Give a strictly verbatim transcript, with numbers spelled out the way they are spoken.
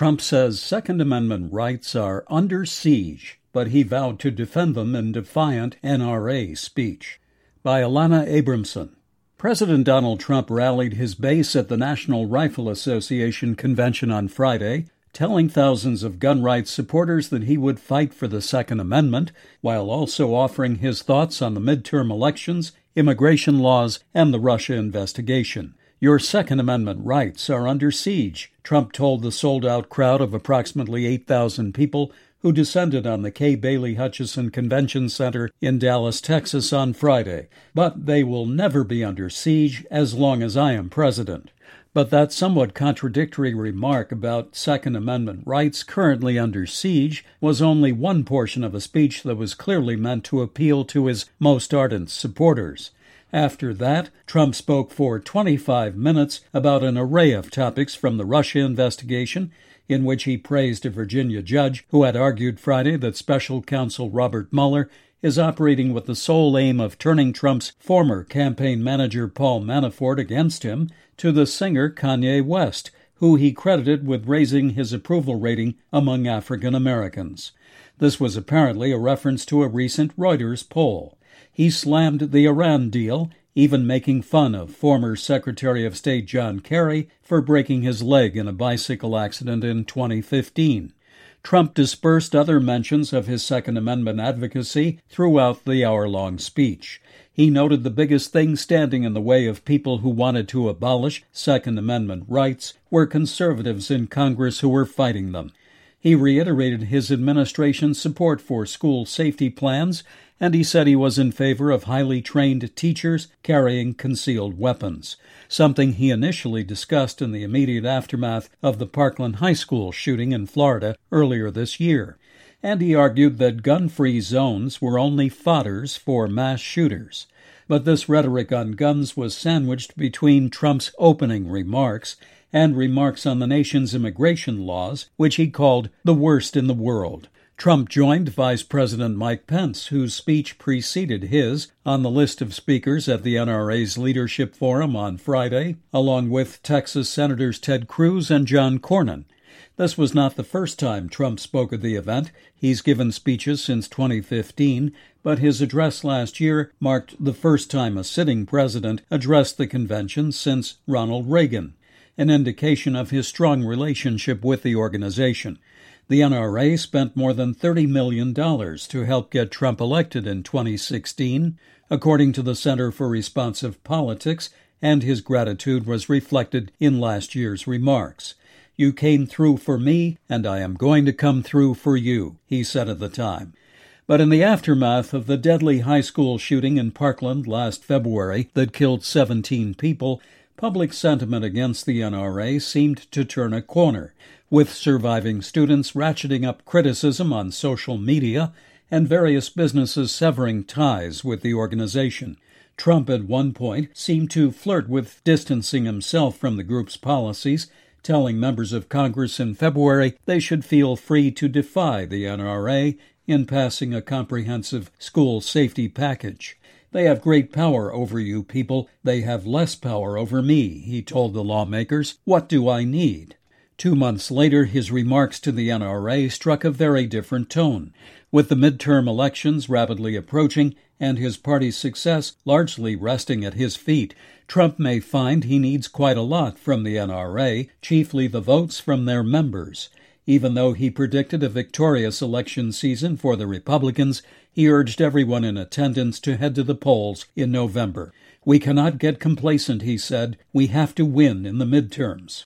Trump says Second Amendment rights are under siege, but he vowed to defend them in defiant N R A speech. By Alana Abramson. President Donald Trump rallied his base at the National Rifle Association convention on Friday, telling thousands of gun rights supporters that he would fight for the Second Amendment, while also offering his thoughts on the midterm elections, immigration laws, and the Russia investigation. Your Second Amendment rights are under siege, Trump told the sold-out crowd of approximately eight thousand people who descended on the Kay Bailey Hutchison Convention Center in Dallas, Texas on Friday. But they will never be under siege as long as I am president. But that somewhat contradictory remark about Second Amendment rights currently under siege was only one portion of a speech that was clearly meant to appeal to his most ardent supporters. After that, Trump spoke for twenty-five minutes about an array of topics from the Russia investigation, in which he praised a Virginia judge who had argued Friday that special counsel Robert Mueller is operating with the sole aim of turning Trump's former campaign manager Paul Manafort against him, to the singer Kanye West, who he credited with raising his approval rating among African Americans. This was apparently a reference to a recent Reuters poll. He slammed the Iran deal, even making fun of former Secretary of State John Kerry for breaking his leg in a bicycle accident in twenty fifteen. Trump dispersed other mentions of his Second Amendment advocacy throughout the hour-long speech. He noted the biggest thing standing in the way of people who wanted to abolish Second Amendment rights were conservatives in Congress who were fighting them. He reiterated his administration's support for school safety plans, and he said he was in favor of highly trained teachers carrying concealed weapons, something he initially discussed in the immediate aftermath of the Parkland High School shooting in Florida earlier this year. And he argued that gun-free zones were only fodders for mass shooters. But this rhetoric on guns was sandwiched between Trump's opening remarks and remarks on the nation's immigration laws, which he called the worst in the world. Trump joined Vice President Mike Pence, whose speech preceded his, on the list of speakers at the N R A's Leadership Forum on Friday, along with Texas Senators Ted Cruz and John Cornyn. This was not the first time Trump spoke at the event. He's given speeches since twenty fifteen, but his address last year marked the first time a sitting president addressed the convention since Ronald Reagan, an indication of his strong relationship with the organization. The N R A spent more than thirty million dollars to help get Trump elected in twenty sixteen, according to the Center for Responsive Politics, and his gratitude was reflected in last year's remarks. "You came through for me, and I am going to come through for you," he said at the time. But in the aftermath of the deadly high school shooting in Parkland last February that killed seventeen people, public sentiment against the N R A seemed to turn a corner, with surviving students ratcheting up criticism on social media and various businesses severing ties with the organization. Trump at one point seemed to flirt with distancing himself from the group's policies, telling members of Congress in February they should feel free to defy the N R A in passing a comprehensive school safety package. "They have great power over you people. They have less power over me," he told the lawmakers. "What do I need?" Two months later, his remarks to the N R A struck a very different tone. With the midterm elections rapidly approaching and his party's success largely resting at his feet, Trump may find he needs quite a lot from the N R A, chiefly the votes from their members. Even though he predicted a victorious election season for the Republicans, he urged everyone in attendance to head to the polls in November. "We cannot get complacent," he said. "We have to win in the midterms."